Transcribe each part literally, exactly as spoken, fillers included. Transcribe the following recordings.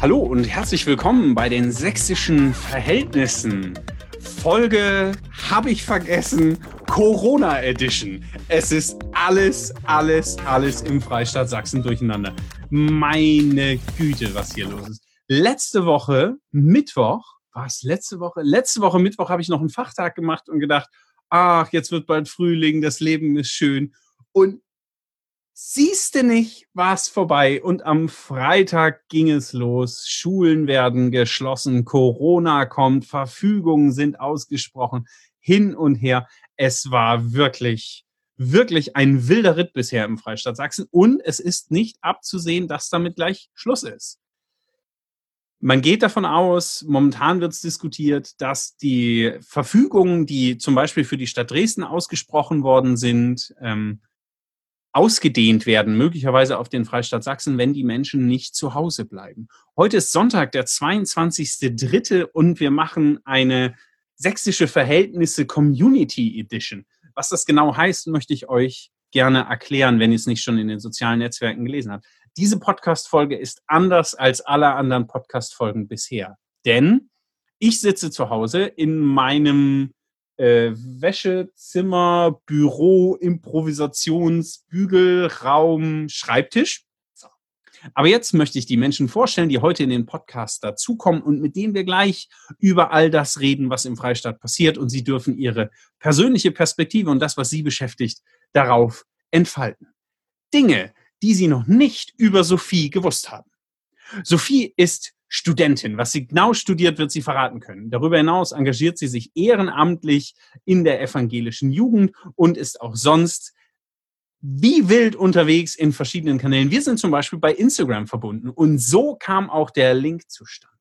Hallo und herzlich willkommen bei den sächsischen Verhältnissen. Folge habe ich vergessen, Corona Edition. Es ist alles, alles, alles im Freistaat Sachsen durcheinander. Meine Güte, was hier los ist. Letzte Woche, Mittwoch, war es letzte Woche? Letzte Woche Mittwoch habe ich noch einen Fachtag gemacht und gedacht, ach, jetzt wird bald Frühling, das Leben ist schön. Und siehste nicht, war es vorbei. Und am Freitag ging es los. Schulen werden geschlossen, Corona kommt, Verfügungen sind ausgesprochen, hin und her. Es war wirklich, wirklich ein wilder Ritt bisher im Freistaat Sachsen. Und es ist nicht abzusehen, dass damit gleich Schluss ist. Man geht davon aus, momentan wird es diskutiert, dass die Verfügungen, die zum Beispiel für die Stadt Dresden ausgesprochen worden sind, ähm, ausgedehnt werden, möglicherweise auf den Freistaat Sachsen, wenn die Menschen nicht zu Hause bleiben. Heute ist Sonntag, der zweiundzwanzigster dritte und wir machen eine sächsische Verhältnisse Community Edition. Was das genau heißt, möchte ich euch gerne erklären, wenn ihr es nicht schon in den sozialen Netzwerken gelesen habt. Diese Podcast-Folge ist anders als alle anderen Podcast-Folgen bisher, denn ich sitze zu Hause in meinem Äh, Wäschezimmer, Büro, Improvisations, Bügelraum, Schreibtisch. So. Aber jetzt möchte ich die Menschen vorstellen, die heute in den Podcast dazukommen und mit denen wir gleich über all das reden, was im Freistaat passiert. Und sie dürfen ihre persönliche Perspektive und das, was sie beschäftigt, darauf entfalten. Dinge, die sie noch nicht über Sophie gewusst haben. Sophie ist Studentin. Was sie genau studiert, wird sie verraten können. Darüber hinaus engagiert sie sich ehrenamtlich in der evangelischen Jugend und ist auch sonst wie wild unterwegs in verschiedenen Kanälen. Wir sind zum Beispiel bei Instagram verbunden und so kam auch der Link zustande.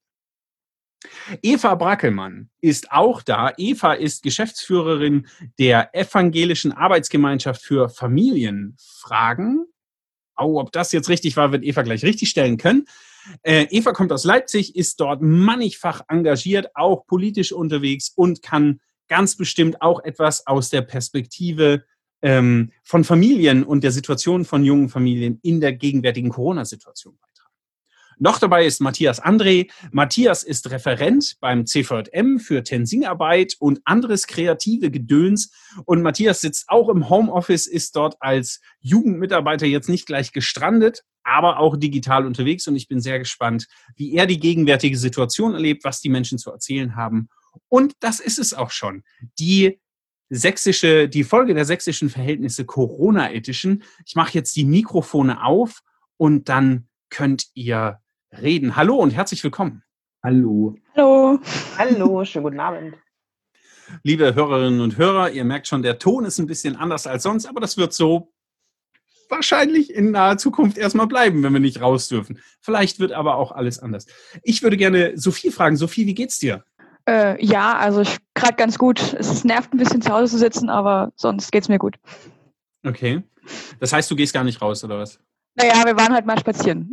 Eva Brackelmann ist auch da. Eva ist Geschäftsführerin der Evangelischen Arbeitsgemeinschaft für Familienfragen. Oh, ob das jetzt richtig war, wird Eva gleich richtig stellen können. Äh, Eva kommt aus Leipzig, ist dort mannigfach engagiert, auch politisch unterwegs und kann ganz bestimmt auch etwas aus der Perspektive ähm, von Familien und der Situation von jungen Familien in der gegenwärtigen Corona-Situation beitragen. Noch dabei ist Matthias André. Matthias ist Referent beim C V J M für Tensingarbeit und anderes kreative Gedöns. Und Matthias sitzt auch im Homeoffice, ist dort als Jugendmitarbeiter jetzt nicht gleich gestrandet, aber auch digital unterwegs. Und ich bin sehr gespannt, wie er die gegenwärtige Situation erlebt, was die Menschen zu erzählen haben. Und das ist es auch schon. Die sächsische, die Folge der sächsischen Verhältnisse Corona Edition. Ich mache jetzt die Mikrofone auf und dann könnt ihr reden. Hallo und herzlich willkommen. Hallo. Hallo. Hallo, schönen guten Abend. Liebe Hörerinnen und Hörer, ihr merkt schon, der Ton ist ein bisschen anders als sonst, aber das wird so wahrscheinlich in naher Zukunft erstmal bleiben, wenn wir nicht raus dürfen. Vielleicht wird aber auch alles anders. Ich würde gerne Sophie fragen. Sophie, wie geht's dir? Äh, ja, also ich gerade ganz gut. Es nervt ein bisschen zu Hause zu sitzen, aber sonst geht's mir gut. Okay. Das heißt, du gehst gar nicht raus, oder was? Naja, wir waren halt mal spazieren.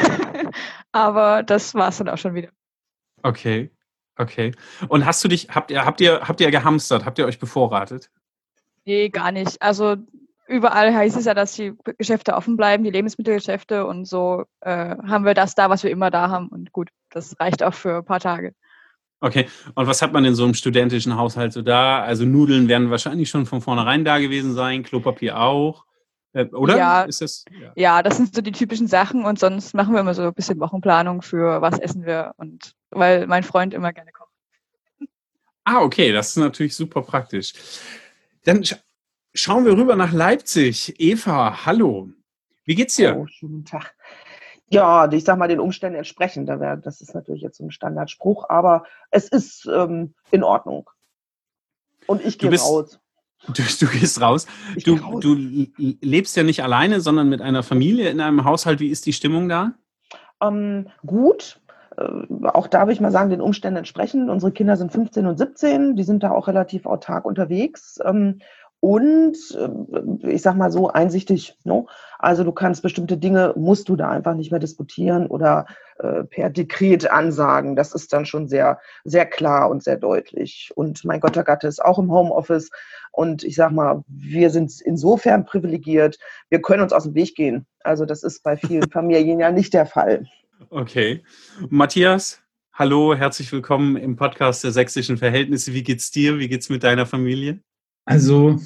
Aber das war's dann auch schon wieder. Okay, okay. Und hast du dich, habt ihr, habt ihr, habt ihr gehamstert? Habt ihr euch bevorratet? Nee, gar nicht. Also überall heißt es ja, dass die Geschäfte offen bleiben, die Lebensmittelgeschäfte und so äh, haben wir das da, was wir immer da haben. Und gut, das reicht auch für ein paar Tage. Okay, und was hat man in so einem studentischen Haushalt so da? Also Nudeln werden wahrscheinlich schon von vornherein da gewesen sein, Klopapier auch. Äh, oder? Ja, ist das, ja. ja, das sind so die typischen Sachen und sonst machen wir immer so ein bisschen Wochenplanung für was essen wir und weil mein Freund immer gerne kocht. Ah, okay, das ist natürlich super praktisch. Dann sch- schauen wir rüber nach Leipzig. Eva, hallo. Wie geht's dir? Oh, schönen Tag. Ja, ich sag mal, den Umständen entsprechend. Da wär, das ist natürlich jetzt so ein Standardspruch, aber es ist ähm, in Ordnung. Und ich Du gehe bist- raus. Du, du gehst raus. Ich Du, geh raus. du l- lebst ja nicht alleine, sondern mit einer Familie in einem Haushalt. Wie ist die Stimmung da? Ähm, gut. Äh, auch da will ich mal sagen, den Umständen entsprechend. Unsere Kinder sind fünfzehn und siebzehn. Die sind da auch relativ autark unterwegs. Ähm, und äh, ich sag mal so einsichtig. No? Also du kannst bestimmte Dinge, musst du da einfach nicht mehr diskutieren oder äh, per Dekret ansagen. Das ist dann schon sehr, sehr klar und sehr deutlich. Und mein Gott, der Gatte ist auch im Homeoffice. Und ich sag mal, wir sind insofern privilegiert, wir können uns aus dem Weg gehen. Also das ist bei vielen Familien ja nicht der Fall. Okay. Matthias, hallo, herzlich willkommen im Podcast der sächsischen Verhältnisse. Wie geht's dir? Wie geht's mit deiner Familie? Also,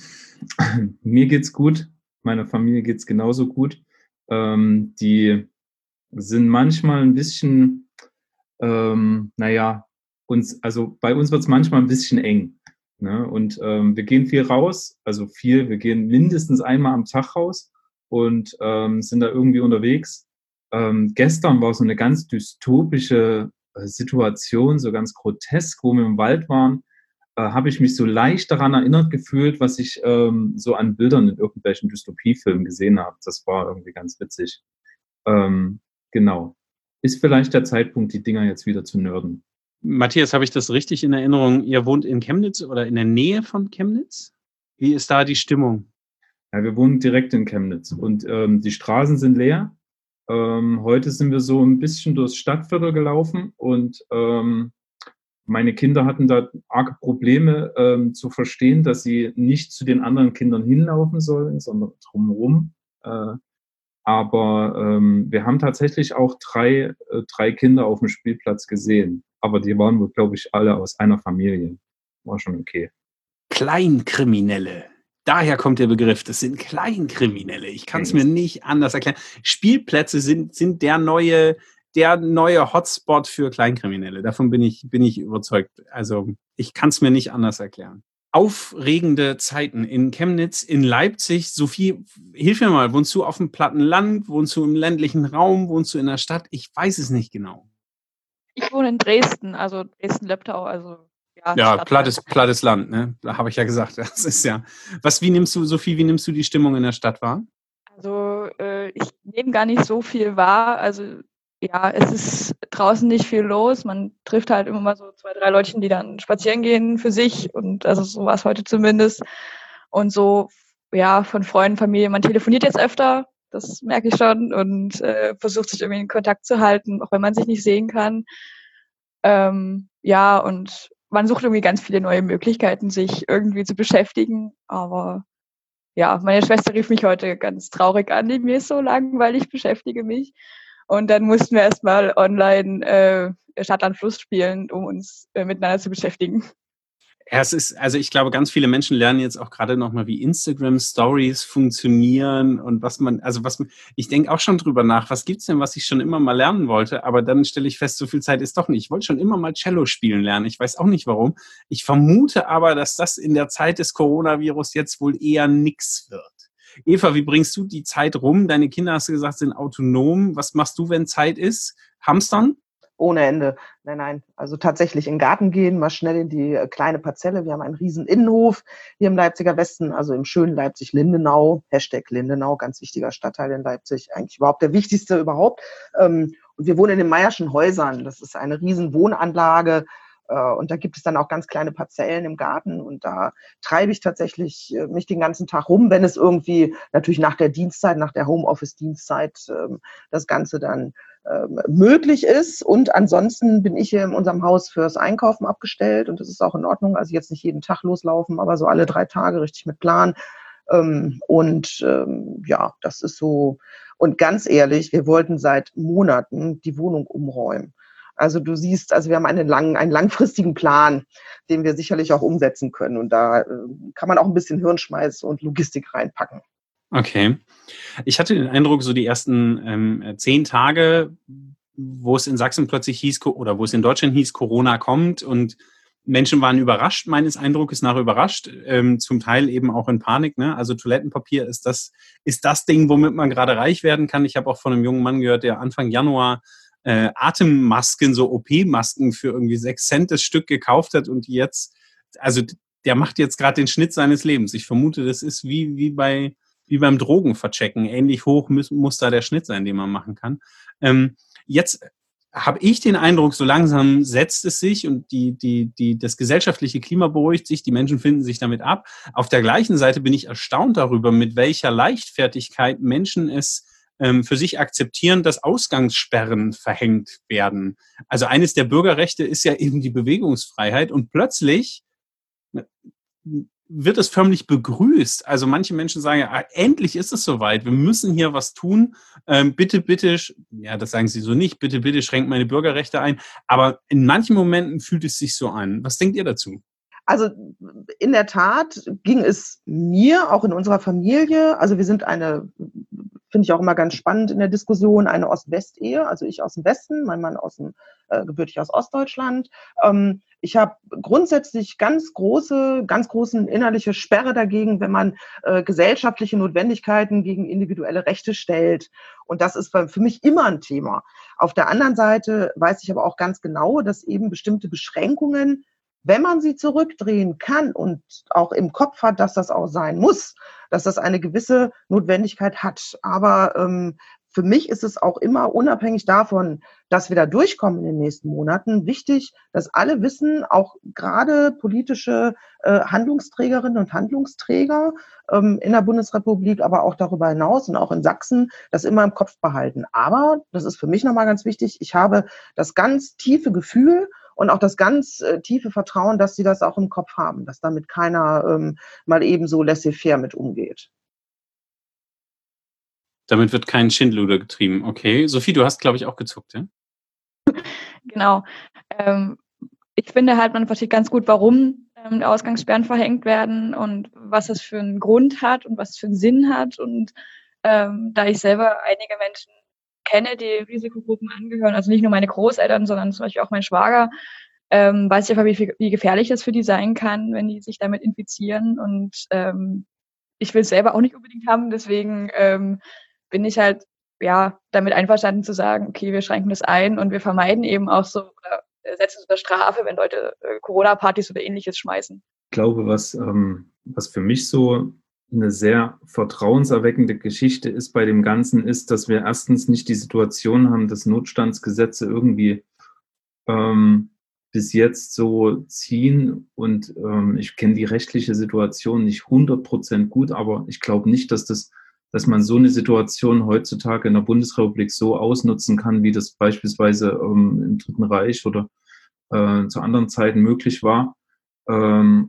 mir geht's gut. Meiner Familie geht's genauso gut. Ähm, die sind manchmal ein bisschen, ähm, naja, uns, also bei uns wird's manchmal ein bisschen eng. Ne? Und ähm, wir gehen viel raus, also viel, wir gehen mindestens einmal am Tag raus und ähm, sind da irgendwie unterwegs. Ähm, gestern war so eine ganz dystopische äh, Situation, so ganz grotesk, wo wir im Wald waren, äh, habe ich mich so leicht daran erinnert gefühlt, was ich ähm, so an Bildern in irgendwelchen Dystopiefilmen gesehen habe. Das war irgendwie ganz witzig. Ähm, genau. Ist vielleicht der Zeitpunkt, die Dinger jetzt wieder zu nörden. Matthias, habe ich das richtig in Erinnerung? Ihr wohnt in Chemnitz oder in der Nähe von Chemnitz? Wie ist da die Stimmung? Ja, wir wohnen direkt in Chemnitz und ähm, die Straßen sind leer. Ähm, heute sind wir so ein bisschen durchs Stadtviertel gelaufen und ähm, meine Kinder hatten da arge Probleme ähm, zu verstehen, dass sie nicht zu den anderen Kindern hinlaufen sollen, sondern drumherum. Äh, aber ähm, wir haben tatsächlich auch drei, äh, drei Kinder auf dem Spielplatz gesehen. Aber die waren wohl, glaube ich, alle aus einer Familie. War schon okay. Kleinkriminelle. Daher kommt der Begriff. Das sind Kleinkriminelle. Ich kann es mir nicht anders erklären. Spielplätze sind, sind der neue, der neue Hotspot für Kleinkriminelle. Davon bin ich, bin ich überzeugt. Also ich kann es mir nicht anders erklären. Aufregende Zeiten in Chemnitz, in Leipzig. Sophie, hilf mir mal. Wohnst du auf dem platten Land? Wohnst du im ländlichen Raum? Wohnst du in der Stadt? Ich weiß es nicht genau. Ich wohne in Dresden, also Dresden-Leptau, also ja, Ja, Stadt. plattes, plattes Land, ne? Da habe ich ja gesagt. Das ist ja. Was, wie nimmst du, Sophie, wie nimmst du die Stimmung in der Stadt wahr? Also äh, ich nehme gar nicht so viel wahr. Also ja, es ist draußen nicht viel los. Man trifft halt immer mal so zwei, drei Leutchen, die dann spazieren gehen für sich. Und also so war es heute zumindest. Und so, ja, von Freunden, Familie, man telefoniert jetzt öfter, das merke ich schon. Und äh, versucht sich irgendwie in Kontakt zu halten, auch wenn man sich nicht sehen kann. Ähm, ja, und man sucht irgendwie ganz viele neue Möglichkeiten, sich irgendwie zu beschäftigen. Aber ja, meine Schwester rief mich heute ganz traurig an, die mir ist so langweilig, beschäftige mich. Und dann mussten wir erstmal online äh, Stadt, Land, Fluss spielen, um uns äh, miteinander zu beschäftigen. Ja, es ist, also ich glaube, ganz viele Menschen lernen jetzt auch gerade nochmal, wie Instagram Stories funktionieren und was man, also was, ich denke auch schon drüber nach, was gibt's denn, was ich schon immer mal lernen wollte, aber dann stelle ich fest, so viel Zeit ist doch nicht. Ich wollte schon immer mal Cello spielen lernen, ich weiß auch nicht warum. Ich vermute aber, dass das in der Zeit des Coronavirus jetzt wohl eher nix wird. Eva, wie bringst du die Zeit rum? Deine Kinder, hast du gesagt, sind autonom. Was machst du, wenn Zeit ist? Hamstern? Ohne Ende. Nein, nein. Also tatsächlich in den Garten gehen, mal schnell in die äh, kleine Parzelle. Wir haben einen riesen Innenhof hier im Leipziger Westen, also im schönen Leipzig-Lindenau. Hashtag Lindenau, ganz wichtiger Stadtteil in Leipzig. Eigentlich überhaupt der wichtigste überhaupt. Ähm, und wir wohnen in den Meierschen Häusern. Das ist eine riesen Wohnanlage. Äh, und da gibt es dann auch ganz kleine Parzellen im Garten. Und da treibe ich tatsächlich äh, mich den ganzen Tag rum, wenn es irgendwie natürlich nach der Dienstzeit, nach der Homeoffice-Dienstzeit ähm, das Ganze dann möglich ist. Und ansonsten bin ich hier in unserem Haus fürs Einkaufen abgestellt und das ist auch in Ordnung. Also jetzt nicht jeden Tag loslaufen, aber so alle drei Tage richtig mit Plan. Und ja, das ist so. Und ganz ehrlich, wir wollten seit Monaten die Wohnung umräumen. Also du siehst, also wir haben einen langen, einen langfristigen Plan, den wir sicherlich auch umsetzen können. Und da kann man auch ein bisschen Hirnschmalz und Logistik reinpacken. Okay. Ich hatte den Eindruck, so die ersten ähm, zehn Tage, wo es in Sachsen plötzlich hieß, oder wo es in Deutschland hieß, Corona kommt und Menschen waren überrascht, meines Eindrucks nach überrascht, ähm, zum Teil eben auch in Panik. Ne? Also Toilettenpapier ist das, ist das Ding, womit man gerade reich werden kann. Ich habe auch von einem jungen Mann gehört, der Anfang Januar äh, Atemmasken, so O P-Masken für irgendwie sechs Cent das Stück gekauft hat und die jetzt, also der macht jetzt gerade den Schnitt seines Lebens. Ich vermute, das ist wie, wie bei wie beim Drogenverchecken. Ähnlich hoch muss, muss da der Schnitt sein, den man machen kann. Ähm, jetzt habe ich den Eindruck, so langsam setzt es sich und die, die, die, das gesellschaftliche Klima beruhigt sich, die Menschen finden sich damit ab. Auf der gleichen Seite bin ich erstaunt darüber, mit welcher Leichtfertigkeit Menschen es ähm, für sich akzeptieren, dass Ausgangssperren verhängt werden. Also eines der Bürgerrechte ist ja eben die Bewegungsfreiheit und plötzlich wird es förmlich begrüßt. Also manche Menschen sagen ja, ah, endlich ist es soweit, wir müssen hier was tun. Ähm, bitte, bitte, ja, das sagen sie so nicht, bitte, bitte schränkt meine Bürgerrechte ein. Aber in manchen Momenten fühlt es sich so an. Was denkt ihr dazu? Also in der Tat ging es mir, auch in unserer Familie, also wir sind eine, finde ich auch immer ganz spannend in der Diskussion, eine Ost-West-Ehe, also ich aus dem Westen, mein Mann aus dem, äh, gebürtig aus Ostdeutschland. Ähm, ich habe grundsätzlich ganz große, ganz großen innerliche Sperre dagegen, wenn man äh, gesellschaftliche Notwendigkeiten gegen individuelle Rechte stellt. Und das ist für mich immer ein Thema. Auf der anderen Seite weiß ich aber auch ganz genau, dass eben bestimmte Beschränkungen, wenn man sie zurückdrehen kann und auch im Kopf hat, dass das auch sein muss, dass das eine gewisse Notwendigkeit hat. Aber ähm, für mich ist es auch immer unabhängig davon, dass wir da durchkommen in den nächsten Monaten, wichtig, dass alle wissen, auch gerade politische äh, Handlungsträgerinnen und Handlungsträger ähm, in der Bundesrepublik, aber auch darüber hinaus und auch in Sachsen, das immer im Kopf behalten. Aber, das ist für mich nochmal ganz wichtig, ich habe das ganz tiefe Gefühl, und auch das ganz äh, tiefe Vertrauen, dass sie das auch im Kopf haben, dass damit keiner ähm, mal eben so laissez-faire mit umgeht. Damit wird kein Schindluder getrieben. Okay. Sophie, du hast, glaube ich, auch gezuckt, ja? Genau. Ähm, ich finde halt, man versteht ganz gut, warum ähm, Ausgangssperren verhängt werden und was das für einen Grund hat und was es für einen Sinn hat. Und ähm, da ich selber einige Menschen kenne, die Risikogruppen angehören, also nicht nur meine Großeltern, sondern zum Beispiel auch mein Schwager, ähm, weiß ich einfach, wie, wie gefährlich das für die sein kann, wenn die sich damit infizieren. Und ähm, ich will es selber auch nicht unbedingt haben, deswegen ähm, bin ich halt ja damit einverstanden zu sagen, okay, wir schränken das ein und wir vermeiden eben auch so oder setzen es unter Strafe, wenn Leute äh, Corona-Partys oder ähnliches schmeißen. Ich glaube, was, ähm, was für mich so eine sehr vertrauenserweckende Geschichte ist bei dem Ganzen, ist, dass wir erstens nicht die Situation haben, dass Notstandsgesetze irgendwie ähm, bis jetzt so ziehen und ähm, ich kenne die rechtliche Situation nicht hundert Prozent gut, aber ich glaube nicht, dass das, dass man so eine Situation heutzutage in der Bundesrepublik so ausnutzen kann, wie das beispielsweise ähm, im Dritten Reich oder äh, zu anderen Zeiten möglich war. Ähm,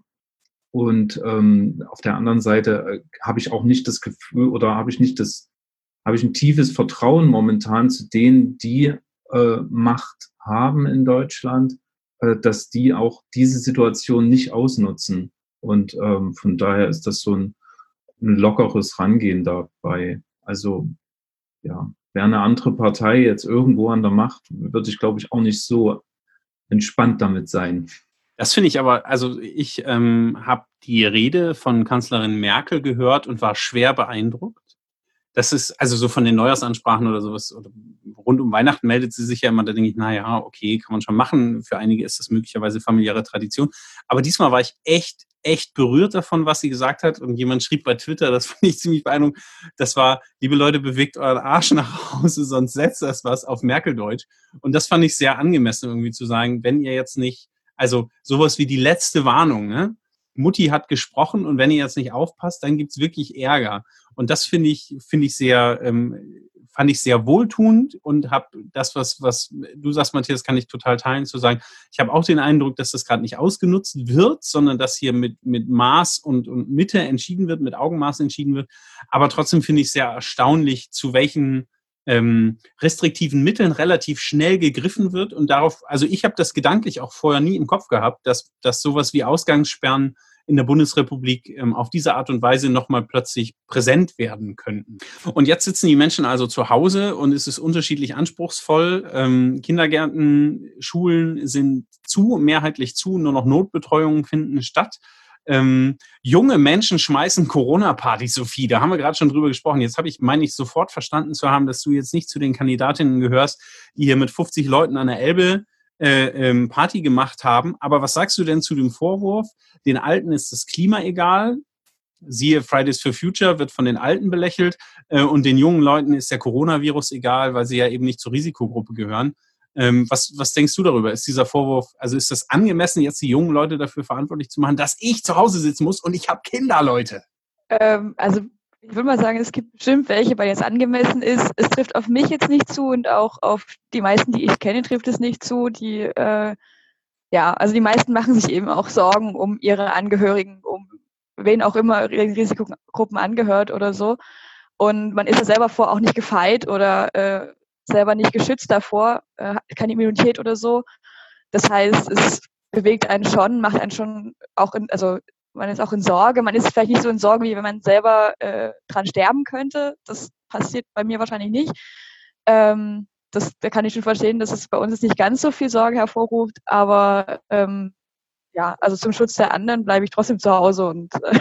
Und ähm, auf der anderen Seite äh, habe ich auch nicht das Gefühl oder habe ich nicht das, habe ich ein tiefes Vertrauen momentan zu denen, die äh, Macht haben in Deutschland, äh, dass die auch diese Situation nicht ausnutzen. Und ähm, von daher ist das so ein, ein lockeres Rangehen dabei. Also ja, wäre eine andere Partei jetzt irgendwo an der Macht, würde ich, glaube ich, auch nicht so entspannt damit sein. Das finde ich aber, also ich ähm, habe die Rede von Kanzlerin Merkel gehört und war schwer beeindruckt. Das ist, also so von den Neujahrsansprachen oder sowas, oder rund um Weihnachten meldet sie sich ja immer, da denke ich, naja, okay, kann man schon machen. Für einige ist das möglicherweise familiäre Tradition. Aber diesmal war ich echt, echt berührt davon, was sie gesagt hat. Und jemand schrieb bei Twitter, das fand ich ziemlich beeindruckend, das war, liebe Leute, bewegt euren Arsch nach Hause, sonst setzt das was auf Merkeldeutsch. Und das fand ich sehr angemessen, irgendwie zu sagen, wenn ihr jetzt nicht, also sowas wie die letzte Warnung, ne? Mutti hat gesprochen und wenn ihr jetzt nicht aufpasst, dann gibt's wirklich Ärger. Und das finde ich, finde ich sehr, ähm, fand ich sehr wohltuend und habe das, was, was du sagst, Matthias, kann ich total teilen, zu sagen, ich habe auch den Eindruck, dass das gerade nicht ausgenutzt wird, sondern dass hier mit, mit Maß und, und Mitte entschieden wird, mit Augenmaß entschieden wird. Aber trotzdem finde ich sehr erstaunlich, zu welchen ähm, restriktiven Mitteln relativ schnell gegriffen wird und darauf, also ich habe das gedanklich auch vorher nie im Kopf gehabt, dass, dass sowas wie Ausgangssperren in der Bundesrepublik ähm, auf diese Art und Weise nochmal plötzlich präsent werden könnten. Und jetzt sitzen die Menschen also zu Hause und es ist unterschiedlich anspruchsvoll. Ähm, Kindergärten, Schulen sind zu, mehrheitlich zu, nur noch Notbetreuungen finden statt. Ähm, junge Menschen schmeißen Corona-Partys, Sophie, da haben wir gerade schon drüber gesprochen. Jetzt habe ich, meine ich, sofort verstanden zu haben, dass du jetzt nicht zu den Kandidatinnen gehörst, die hier mit fünfzig Leuten an der Elbe äh, ähm, Party gemacht haben. Aber was sagst du denn zu dem Vorwurf, den Alten ist das Klima egal? Siehe Fridays for Future, wird von den Alten belächelt äh, und den jungen Leuten ist der Coronavirus egal, weil sie ja eben nicht zur Risikogruppe gehören. Ähm, was, was denkst du darüber? Ist dieser Vorwurf, also ist das angemessen, jetzt die jungen Leute dafür verantwortlich zu machen, dass ich zu Hause sitzen muss und ich habe Kinder, Leute? Ähm, also ich würde mal sagen, es gibt bestimmt welche, bei denen es angemessen ist. Es trifft auf mich jetzt nicht zu und auch auf die meisten, die ich kenne, trifft es nicht zu. Die, äh, ja, also die meisten machen sich eben auch Sorgen um ihre Angehörigen, um wen auch immer Risikogruppen angehört oder so. Und man ist ja selber vor auch nicht gefeit oder äh, selber nicht geschützt davor, äh, keine Immunität oder so. Das heißt, es bewegt einen schon, macht einen schon auch in, also man ist auch in Sorge. Man ist vielleicht nicht so in Sorge, wie wenn man selber äh, dran sterben könnte. Das passiert bei mir wahrscheinlich nicht. Ähm, das, da kann ich schon verstehen, dass es bei uns jetzt nicht ganz so viel Sorge hervorruft. Aber ähm, ja, also zum Schutz der anderen bleibe ich trotzdem zu Hause und äh,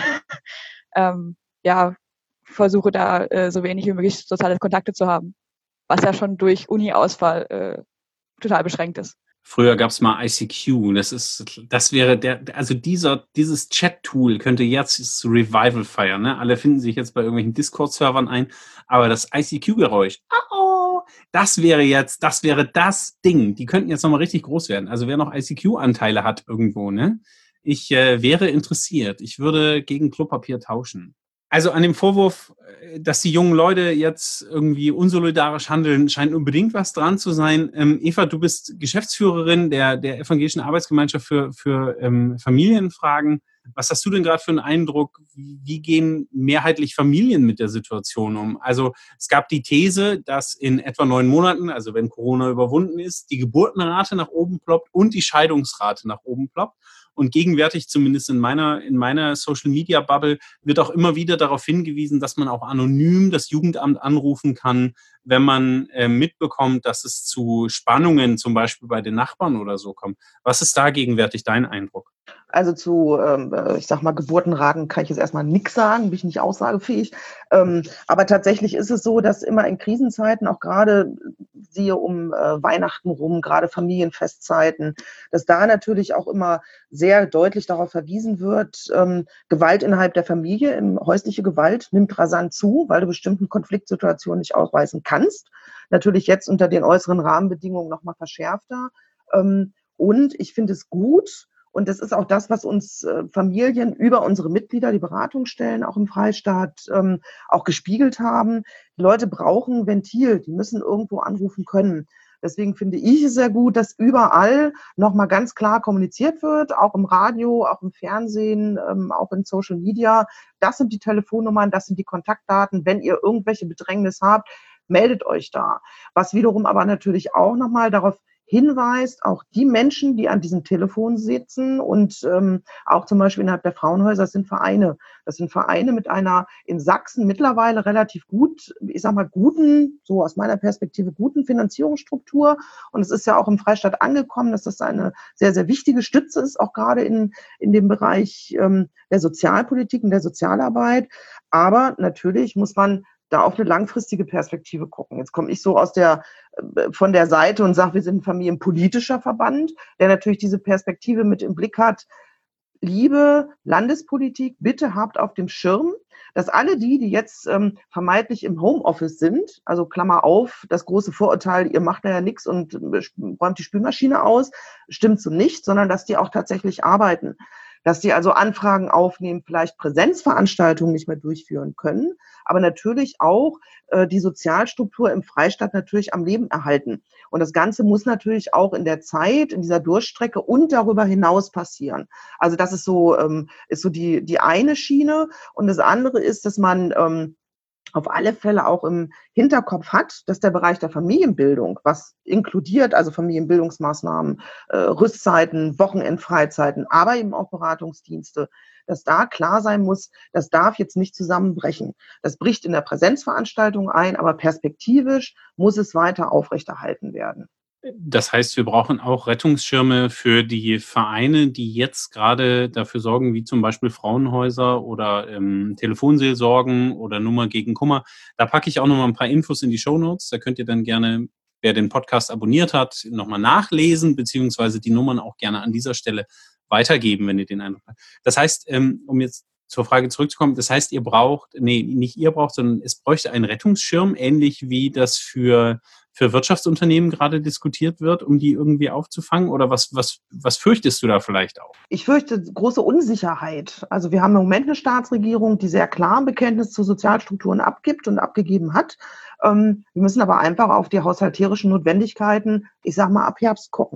ähm, ja, versuche da äh, so wenig wie möglich soziale Kontakte zu haben, was ja schon durch Uni-Ausfall äh, total beschränkt ist. Früher gab es mal I C Q. Das ist, das wäre der, also dieser, dieses Chat-Tool könnte jetzt das Revival feiern. Ne? Alle finden sich jetzt bei irgendwelchen Discord-Servern ein, aber das I C Q-Geräusch, oh, das wäre jetzt, das wäre das Ding. Die könnten jetzt nochmal richtig groß werden. Also wer noch I C Q-Anteile hat irgendwo, ne? Ich äh, wäre interessiert. Ich würde gegen Klopapier tauschen. Also an dem Vorwurf, dass die jungen Leute jetzt irgendwie unsolidarisch handeln, scheint unbedingt was dran zu sein. Ähm, Eva, du bist Geschäftsführerin der, der Evangelischen Arbeitsgemeinschaft für, für ähm, Familienfragen. Was hast du denn gerade für einen Eindruck? Wie, wie gehen mehrheitlich Familien mit der Situation um? Also es gab die These, dass in etwa neun Monaten, also wenn Corona überwunden ist, die Geburtenrate nach oben ploppt und die Scheidungsrate nach oben ploppt. Und gegenwärtig, zumindest in meiner, in meiner Social-Media-Bubble, wird auch immer wieder darauf hingewiesen, dass man auch anonym das Jugendamt anrufen kann, wenn man äh, mitbekommt, dass es zu Spannungen zum Beispiel bei den Nachbarn oder so kommt. Was ist da gegenwärtig dein Eindruck? Also zu, ähm, ich sag mal, Geburtenraten kann ich jetzt erstmal nichts sagen, bin ich nicht aussagefähig. Ähm, aber tatsächlich ist es so, dass immer in Krisenzeiten, auch gerade siehe um äh, Weihnachten rum, gerade Familienfestzeiten, dass da natürlich auch immer sehr deutlich darauf verwiesen wird, ähm, Gewalt innerhalb der Familie, ähm, häusliche Gewalt nimmt rasant zu, weil du bestimmten Konfliktsituationen nicht ausweisen kannst. Natürlich jetzt unter den äußeren Rahmenbedingungen nochmal verschärfter. Ähm, und ich finde es gut, und das ist auch das, was uns äh, Familien über unsere Mitglieder, die Beratungsstellen auch im Freistaat ähm, auch gespiegelt haben. Die Leute brauchen ein Ventil, die müssen irgendwo anrufen können. Deswegen finde ich es sehr gut, dass überall nochmal ganz klar kommuniziert wird, auch im Radio, auch im Fernsehen, ähm, auch in Social Media. Das sind die Telefonnummern, das sind die Kontaktdaten. Wenn ihr irgendwelche Bedrängnis habt, meldet euch da. Was wiederum aber natürlich auch nochmal darauf hinweist, auch die Menschen, die an diesem Telefon sitzen und ähm, auch zum Beispiel innerhalb der Frauenhäuser, das sind Vereine. Das sind Vereine mit einer in Sachsen mittlerweile relativ gut, ich sag mal, guten, so aus meiner Perspektive, guten Finanzierungsstruktur. Und es ist ja auch im Freistaat angekommen, dass das eine sehr, sehr wichtige Stütze ist, auch gerade in, in dem Bereich ähm, der Sozialpolitik und der Sozialarbeit. Aber natürlich muss man da auf eine langfristige Perspektive gucken. Jetzt komme ich so aus der, von der Seite und sage, wir sind ein familienpolitischer Verband, der natürlich diese Perspektive mit im Blick hat. Liebe Landespolitik, bitte habt auf dem Schirm, dass alle die, die jetzt ähm, vermeintlich im Homeoffice sind, also Klammer auf, das große Vorurteil, ihr macht da ja nichts und räumt die Spülmaschine aus, stimmt so nicht, sondern dass die auch tatsächlich arbeiten. Dass die also Anfragen aufnehmen, vielleicht Präsenzveranstaltungen nicht mehr durchführen können, aber natürlich auch äh, die Sozialstruktur im Freistaat natürlich am Leben erhalten. Und das Ganze muss natürlich auch in der Zeit, in dieser Durchstrecke und darüber hinaus passieren. Also das ist so, ähm, ist so die, die eine Schiene. Und das andere ist, dass man ähm, auf alle Fälle auch im Hinterkopf hat, dass der Bereich der Familienbildung, was inkludiert, also Familienbildungsmaßnahmen, äh, Rüstzeiten, Wochenendfreizeiten, aber eben auch Beratungsdienste, dass da klar sein muss, das darf jetzt nicht zusammenbrechen. Das bricht in der Präsenzveranstaltung ein, aber perspektivisch muss es weiter aufrechterhalten werden. Das heißt, wir brauchen auch Rettungsschirme für die Vereine, die jetzt gerade dafür sorgen, wie zum Beispiel Frauenhäuser oder ähm, Telefonseelsorgen oder Nummer gegen Kummer. Da packe ich auch nochmal ein paar Infos in die Shownotes. Da könnt ihr dann gerne, wer den Podcast abonniert hat, nochmal nachlesen, beziehungsweise die Nummern auch gerne an dieser Stelle weitergeben, wenn ihr den Eindruck habt. Das heißt, ähm, um jetzt zur Frage zurückzukommen, das heißt, ihr braucht, nee, nicht ihr braucht, sondern es bräuchte einen Rettungsschirm, ähnlich wie das für für Wirtschaftsunternehmen gerade diskutiert wird, um die irgendwie aufzufangen? Oder was, was, was fürchtest du da vielleicht auch? Ich fürchte große Unsicherheit. Also wir haben im Moment eine Staatsregierung, die sehr klar ein Bekenntnis zu Sozialstrukturen abgibt und abgegeben hat. Wir müssen aber einfach auf die haushalterischen Notwendigkeiten, ich sag mal, ab Herbst gucken.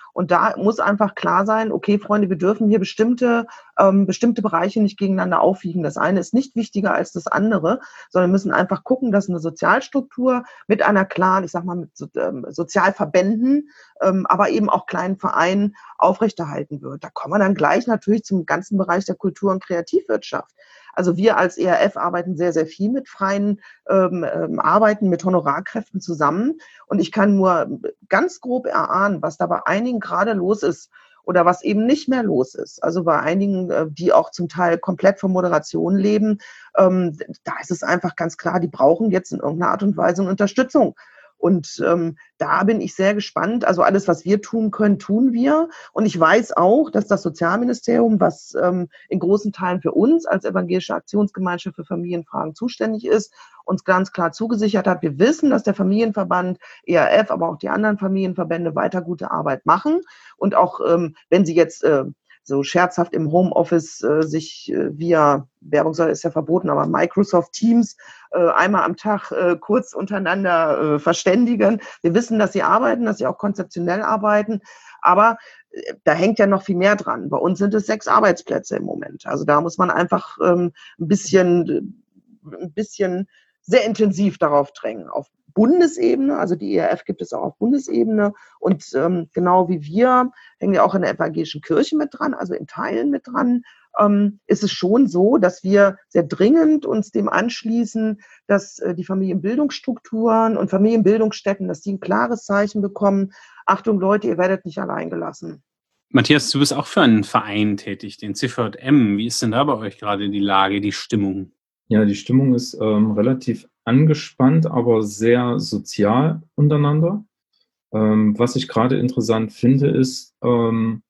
Und da muss einfach klar sein, okay, Freunde, wir dürfen hier bestimmte, ähm, bestimmte Bereiche nicht gegeneinander aufwiegen. Das eine ist nicht wichtiger als das andere, sondern müssen einfach gucken, dass eine Sozialstruktur mit einer klaren, ich sag mal, mit so, ähm, Sozialverbänden, ähm, aber eben auch kleinen Vereinen aufrechterhalten wird. Da kommen wir dann gleich natürlich zum ganzen Bereich der Kultur- und Kreativwirtschaft. Also wir als E R F arbeiten sehr, sehr viel mit freien ähm, ähm, Arbeiten, mit Honorarkräften zusammen. Und ich kann nur ganz grob erahnen, was da bei einigen gerade los ist oder was eben nicht mehr los ist. Also bei einigen, äh, die auch zum Teil komplett von Moderation leben, ähm, da ist es einfach ganz klar, die brauchen jetzt in irgendeiner Art und Weise eine Unterstützung. Und ähm, da bin ich sehr gespannt. Also alles, was wir tun können, tun wir. Und ich weiß auch, dass das Sozialministerium, was ähm, in großen Teilen für uns als Evangelische Aktionsgemeinschaft für Familienfragen zuständig ist, uns ganz klar zugesichert hat. Wir wissen, dass der Familienverband, E R F, aber auch die anderen Familienverbände weiter gute Arbeit machen. Und auch ähm, wenn sie jetzt äh, so scherzhaft im Homeoffice äh, sich äh, via, Werbung soll ist ja verboten, aber Microsoft Teams äh, einmal am Tag äh, kurz untereinander äh, verständigen. Wir wissen, dass sie arbeiten, dass sie auch konzeptionell arbeiten, aber äh, da hängt ja noch viel mehr dran. Bei uns sind es sechs Arbeitsplätze im Moment. Also da muss man einfach ähm, ein bisschen, ein bisschen sehr intensiv darauf drängen. Auf Bundesebene, also die E R F gibt es auch auf Bundesebene und ähm, genau wie wir hängen wir auch in der evangelischen Kirche mit dran, also in Teilen mit dran, ähm, ist es schon so, dass wir sehr dringend uns dem anschließen, dass äh, die Familienbildungsstrukturen und Familienbildungsstätten, dass die ein klares Zeichen bekommen. Achtung Leute, ihr werdet nicht allein gelassen. Matthias, du bist auch für einen Verein tätig, den C V J M. Wie ist denn da bei euch gerade die Lage, die Stimmung? Ja, die Stimmung ist ähm, relativ angespannt, aber sehr sozial untereinander. Ähm, was ich gerade interessant finde, ist, ähm,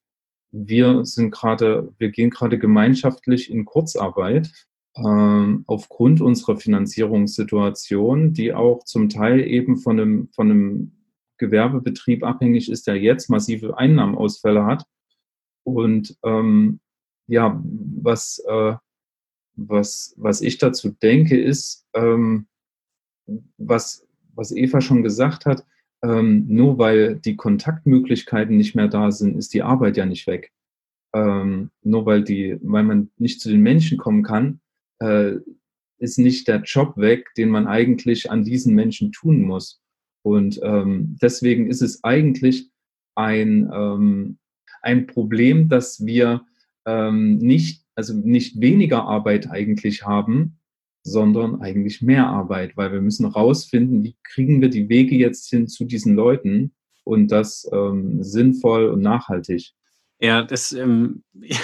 wir sind gerade, wir gehen gerade gemeinschaftlich in Kurzarbeit ähm, aufgrund unserer Finanzierungssituation, die auch zum Teil eben von einem, von einem Gewerbebetrieb abhängig ist, der jetzt massive Einnahmeausfälle hat. Und ähm, ja, was äh, Was, was ich dazu denke, ist, ähm, was, was Eva schon gesagt hat, ähm, nur weil die Kontaktmöglichkeiten nicht mehr da sind, ist die Arbeit ja nicht weg. Ähm, nur weil, die, weil man nicht zu den Menschen kommen kann, äh, ist nicht der Job weg, den man eigentlich an diesen Menschen tun muss. Und ähm, deswegen ist es eigentlich ein, ähm, ein Problem, dass wir ähm, nicht, also nicht weniger Arbeit eigentlich haben, sondern eigentlich mehr Arbeit, weil wir müssen rausfinden, wie kriegen wir die Wege jetzt hin zu diesen Leuten und das ähm, sinnvoll und nachhaltig. Ja, das, ähm,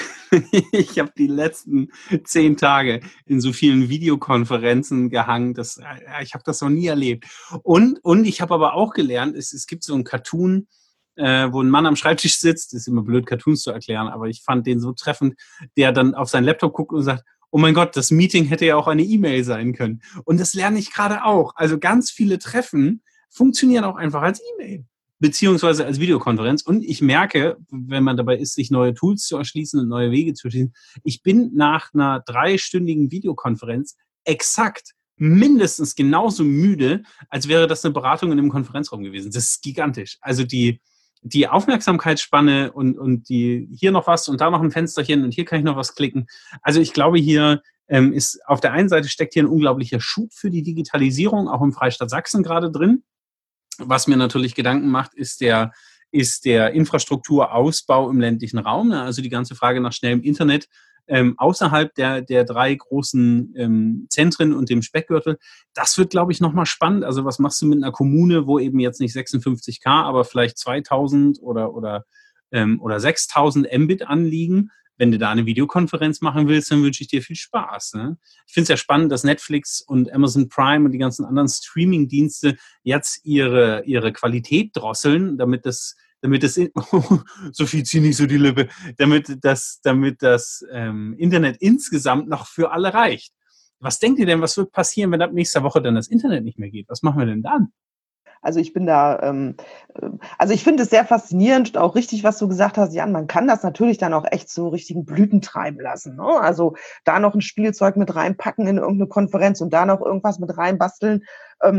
ich habe die letzten zehn Tage in so vielen Videokonferenzen gehangen. Das, äh, ich habe das noch nie erlebt. Und, und ich habe aber auch gelernt, es, es gibt so einen Cartoon, äh, wo ein Mann am Schreibtisch sitzt. Das ist immer blöd, Cartoons zu erklären, aber ich fand den so treffend, der dann auf seinen Laptop guckt und sagt, oh mein Gott, das Meeting hätte ja auch eine E-Mail sein können. Und das lerne ich gerade auch. Also ganz viele Treffen funktionieren auch einfach als E-Mail, beziehungsweise als Videokonferenz. Und ich merke, wenn man dabei ist, sich neue Tools zu erschließen und neue Wege zu erschließen, ich bin nach einer dreistündigen Videokonferenz exakt mindestens genauso müde, als wäre das eine Beratung in einem Konferenzraum gewesen. Das ist gigantisch. Also die, die Aufmerksamkeitsspanne und, und die hier noch was und da noch ein Fensterchen und hier kann ich noch was klicken. Also ich glaube, hier ähm, ist auf der einen Seite steckt hier ein unglaublicher Schub für die Digitalisierung, auch im Freistaat Sachsen gerade drin. Was mir natürlich Gedanken macht, ist der, ist der Infrastrukturausbau im ländlichen Raum. Also die ganze Frage nach schnellem Internet ähm, außerhalb der, der drei großen ähm, Zentren und dem Speckgürtel. Das wird, glaube ich, nochmal spannend. Also was machst du mit einer Kommune, wo eben jetzt nicht sechsundfünfzig K, aber vielleicht zweitausend oder, oder, ähm, oder sechstausend Mbit anliegen? Wenn du da eine Videokonferenz machen willst, dann wünsche ich dir viel Spaß. Ne? Ich finde es ja spannend, dass Netflix und Amazon Prime und die ganzen anderen Streaming-Dienste jetzt ihre, ihre Qualität drosseln, damit das, damit das, so viel ziehe nicht so die Lippe, damit das, damit das ähm, Internet insgesamt noch für alle reicht. Was denkt ihr denn, was wird passieren, wenn ab nächster Woche dann das Internet nicht mehr geht? Was machen wir denn dann? Also ich bin da, ähm, also ich finde es sehr faszinierend, auch richtig, was du gesagt hast, Jan, man kann das natürlich dann auch echt so richtigen Blüten treiben lassen. Ne? Also da noch ein Spielzeug mit reinpacken in irgendeine Konferenz und da noch irgendwas mit reinbasteln. Ähm,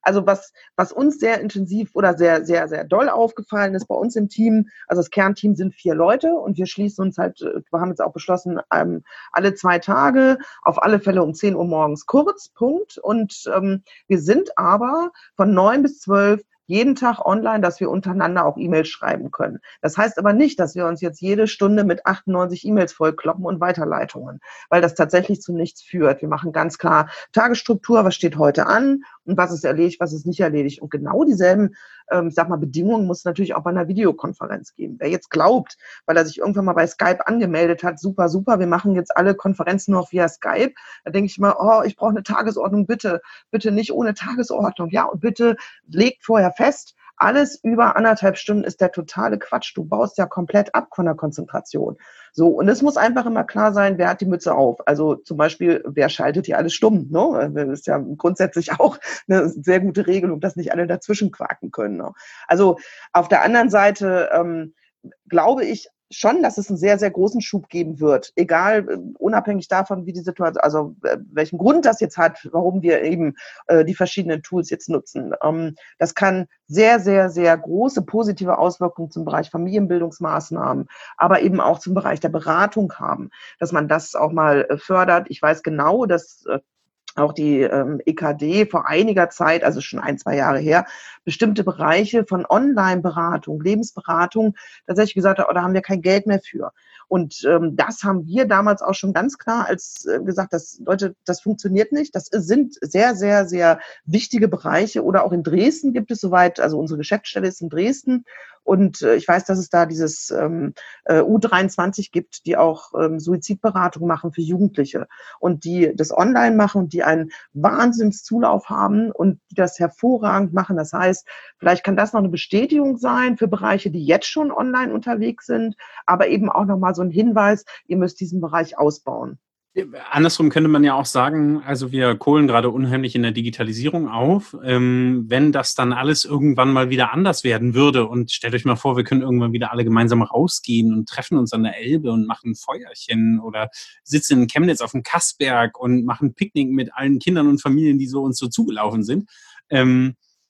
Also was, was uns sehr intensiv oder sehr, sehr, sehr doll aufgefallen ist bei uns im Team, also das Kernteam sind vier Leute und wir schließen uns halt, wir haben jetzt auch beschlossen, ähm, alle zwei Tage, auf alle Fälle um zehn Uhr morgens kurz, Punkt. Und ähm, wir sind aber von neun bis zwölf jeden Tag online, dass wir untereinander auch E-Mails schreiben können. Das heißt aber nicht, dass wir uns jetzt jede Stunde mit achtundneunzig E-Mails vollkloppen und Weiterleitungen, weil das tatsächlich zu nichts führt. Wir machen ganz klar Tagesstruktur, was steht heute an und was ist erledigt, was ist nicht erledigt. Und genau dieselben, ähm, ich sag mal, Bedingungen muss es natürlich auch bei einer Videokonferenz geben. Wer jetzt glaubt, weil er sich irgendwann mal bei Skype angemeldet hat, super, super, wir machen jetzt alle Konferenzen noch via Skype, da denke ich immer, oh, ich brauche eine Tagesordnung, bitte, bitte nicht ohne Tagesordnung, ja, und bitte legt vorher fest, alles über anderthalb Stunden ist der totale Quatsch. Du baust ja komplett ab von der Konzentration. So, und es muss einfach immer klar sein, wer hat die Mütze auf. Also zum Beispiel, wer schaltet hier alles stumm? Ne? Das ist ja grundsätzlich auch eine sehr gute Regelung, dass nicht alle dazwischen quaken können. Ne? Also auf der anderen Seite ähm, glaube ich schon, dass es einen sehr, sehr großen Schub geben wird. Egal, äh, unabhängig davon, wie die Situation, also äh, welchen Grund das jetzt hat, warum wir eben äh, die verschiedenen Tools jetzt nutzen. Ähm, das kann sehr, sehr, sehr große positive Auswirkungen zum Bereich Familienbildungsmaßnahmen, aber eben auch zum Bereich der Beratung haben, dass man das auch mal äh, fördert. Ich weiß genau, dass äh, auch die ähm, E K D vor einiger Zeit, also schon ein, zwei Jahre her, bestimmte Bereiche von Online-Beratung, Lebensberatung tatsächlich gesagt hat, oh, da haben wir kein Geld mehr für. Und ähm, das haben wir damals auch schon ganz klar als äh, gesagt, dass Leute, das funktioniert nicht. Das sind sehr, sehr, sehr wichtige Bereiche. Oder auch in Dresden gibt es soweit, also unsere Geschäftsstelle ist in Dresden. Und äh, ich weiß, dass es da dieses ähm, äh, U dreiundzwanzig gibt, die auch ähm, Suizidberatung machen für Jugendliche und die das online machen und die einen Wahnsinnszulauf haben und die das hervorragend machen. Das heißt, vielleicht kann das noch eine Bestätigung sein für Bereiche, die jetzt schon online unterwegs sind, aber eben auch nochmal so ein Hinweis, ihr müsst diesen Bereich ausbauen. Andersrum könnte man ja auch sagen, also wir kohlen gerade unheimlich in der Digitalisierung auf. Ähm, wenn das dann alles irgendwann mal wieder anders werden würde und stellt euch mal vor, wir können irgendwann wieder alle gemeinsam rausgehen und treffen uns an der Elbe und machen ein Feuerchen oder sitzen in Chemnitz auf dem Kassberg und machen Picknick mit allen Kindern und Familien, die so uns so zugelaufen sind. Ähm,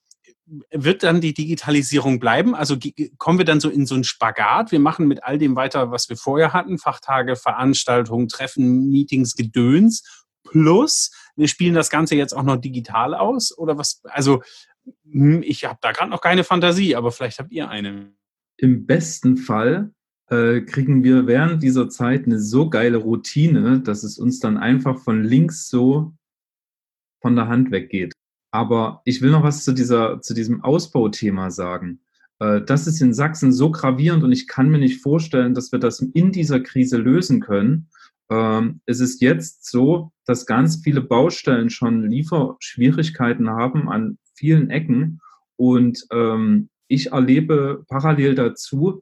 Wird dann die Digitalisierung bleiben? Also kommen wir dann so in so einen Spagat? Wir machen mit all dem weiter, was wir vorher hatten, Fachtage, Veranstaltungen, Treffen, Meetings, Gedöns, plus wir spielen das Ganze jetzt auch noch digital aus? Oder was? Also ich habe da gerade noch keine Fantasie, aber vielleicht habt ihr eine. Im besten Fall äh, kriegen wir während dieser Zeit eine so geile Routine, dass es uns dann einfach von links so von der Hand weggeht. Aber ich will noch was zu, dieser, zu diesem Ausbauthema sagen. Das ist in Sachsen so gravierend und ich kann mir nicht vorstellen, dass wir das in dieser Krise lösen können. Es ist jetzt so, dass ganz viele Baustellen schon Lieferschwierigkeiten haben an vielen Ecken und ich erlebe parallel dazu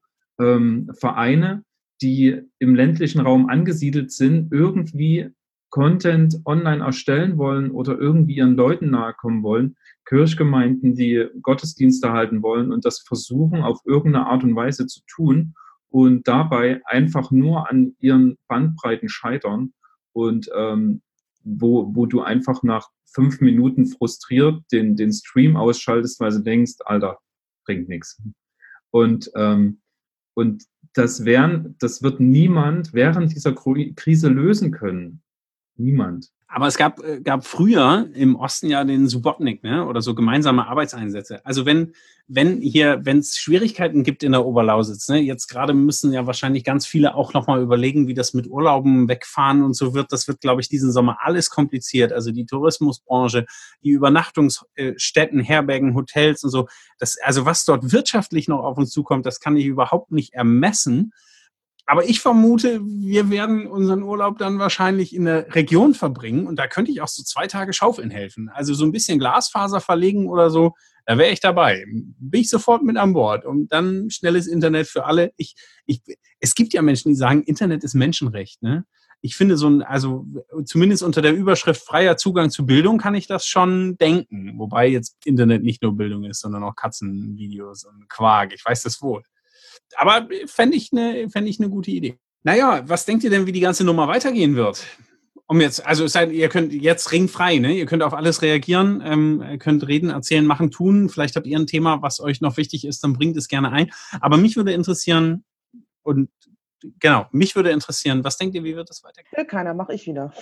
Vereine, die im ländlichen Raum angesiedelt sind, irgendwie Content online erstellen wollen oder irgendwie ihren Leuten nahe kommen wollen, Kirchgemeinden, die Gottesdienste halten wollen und das versuchen auf irgendeine Art und Weise zu tun und dabei einfach nur an ihren Bandbreiten scheitern und ähm, wo, wo du einfach nach fünf Minuten frustriert den, den Stream ausschaltest, weil du denkst, Alter, bringt nichts. Und, ähm, und das, werden, das wird niemand während dieser Krise lösen können. Niemand. Aber es gab, gab früher im Osten ja den Subotnik, ne? Oder so gemeinsame Arbeitseinsätze. Also wenn, wenn hier, wenn es Schwierigkeiten gibt in der Oberlausitz, ne? Jetzt gerade müssen ja wahrscheinlich ganz viele auch nochmal überlegen, wie das mit Urlauben wegfahren und so wird. Das wird, glaube ich, diesen Sommer alles kompliziert. Also die Tourismusbranche, die Übernachtungsstätten, Herbergen, Hotels und so. Das, also was dort wirtschaftlich noch auf uns zukommt, das kann ich überhaupt nicht ermessen. Aber ich vermute, wir werden unseren Urlaub dann wahrscheinlich in der Region verbringen und da könnte ich auch so zwei Tage schaufeln helfen. Also so ein bisschen Glasfaser verlegen oder so, da wäre ich dabei. Bin ich sofort mit an Bord und dann schnelles Internet für alle. Ich, ich, es gibt ja Menschen, die sagen, Internet ist Menschenrecht, ne? Ich finde so ein, also zumindest unter der Überschrift freier Zugang zu Bildung kann ich das schon denken. Wobei jetzt Internet nicht nur Bildung ist, sondern auch Katzenvideos und Quark. Ich weiß das wohl. Aber fände ich eine fände ich eine gute Idee. Naja, was denkt ihr denn, wie die ganze Nummer weitergehen wird? Um jetzt, also seid, ihr könnt jetzt ringfrei, ne? Ihr könnt auf alles reagieren, ähm, ihr könnt reden, erzählen, machen, tun. Vielleicht habt ihr ein Thema, was euch noch wichtig ist, dann bringt es gerne ein. Aber mich würde interessieren, und genau, mich würde interessieren, was denkt ihr, wie wird das weitergehen? Will keiner, mache ich wieder.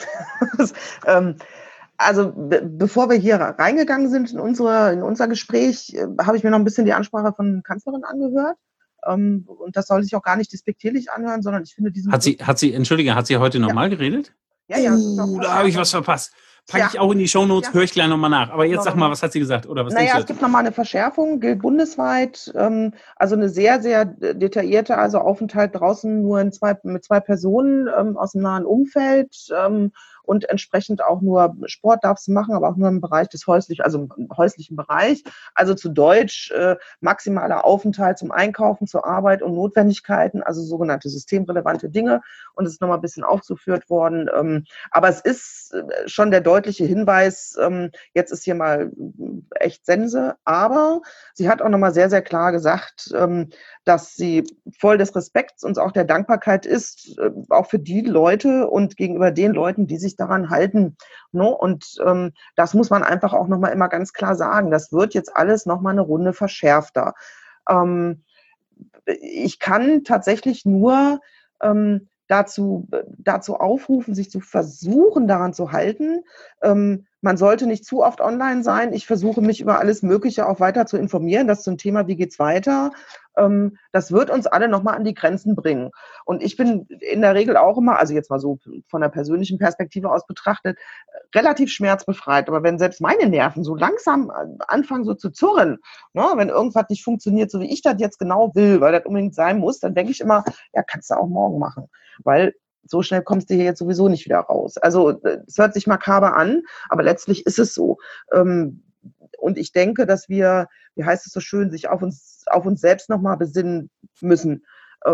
ähm, also be- bevor wir hier reingegangen sind in, unsere, in unser Gespräch, äh, habe ich mir noch ein bisschen die Ansprache von Kanzlerin angehört. Ähm, und das soll sich auch gar nicht despektierlich anhören, sondern ich finde diesen... Hat sie, hat sie, Entschuldige, hat sie heute nochmal Ja. geredet? Ja, ja, das ist auch Uh, da habe ich was verpasst. Packe ich Ja. auch in die Shownotes, Ja. höre ich gleich nochmal nach. Aber jetzt Genau, sag mal, was hat sie gesagt? Oder was Naja, denkst es du? gibt nochmal eine Verschärfung, gilt bundesweit. Ähm, also eine sehr, sehr detaillierte, also Aufenthalt draußen nur in zwei, mit zwei Personen ähm, aus dem nahen Umfeld ähm, und entsprechend auch nur Sport darfst du machen, aber auch nur im Bereich des häuslichen, also im häuslichen Bereich. Also zu Deutsch äh, maximaler Aufenthalt zum Einkaufen, zur Arbeit und Notwendigkeiten, also sogenannte systemrelevante Dinge. Und es ist nochmal ein bisschen aufgeführt worden. Ähm, aber es ist schon der deutliche Hinweis, ähm, jetzt ist hier mal echt Sense, aber sie hat auch nochmal sehr, sehr klar gesagt, ähm, dass sie voll des Respekts und auch der Dankbarkeit ist, äh, auch für die Leute und gegenüber den Leuten, die sich daran halten. No? Und ähm, das muss man einfach auch nochmal immer ganz klar sagen. Das wird jetzt alles nochmal eine Runde verschärfter. Ähm, ich kann tatsächlich nur ähm, dazu, dazu aufrufen, sich zu versuchen, daran zu halten. Ähm, man sollte nicht zu oft online sein. Ich versuche mich über alles Mögliche auch weiter zu informieren. Das zum Thema, wie geht's weiter? Ähm, das wird uns alle nochmal an die Grenzen bringen. Und ich bin in der Regel auch immer, also jetzt mal so von der persönlichen Perspektive aus betrachtet, relativ schmerzbefreit. Aber wenn selbst meine Nerven so langsam anfangen so zu zurren, ne, wenn irgendwas nicht funktioniert, so wie ich das jetzt genau will, weil das unbedingt sein muss, dann denke ich immer, ja, kannst du auch morgen machen. Weil so schnell kommst du hier jetzt sowieso nicht wieder raus. Also es hört sich makaber an, aber letztlich ist es so. Und ich denke, dass wir, wie heißt es so schön, sich auf uns, auf uns selbst nochmal besinnen müssen.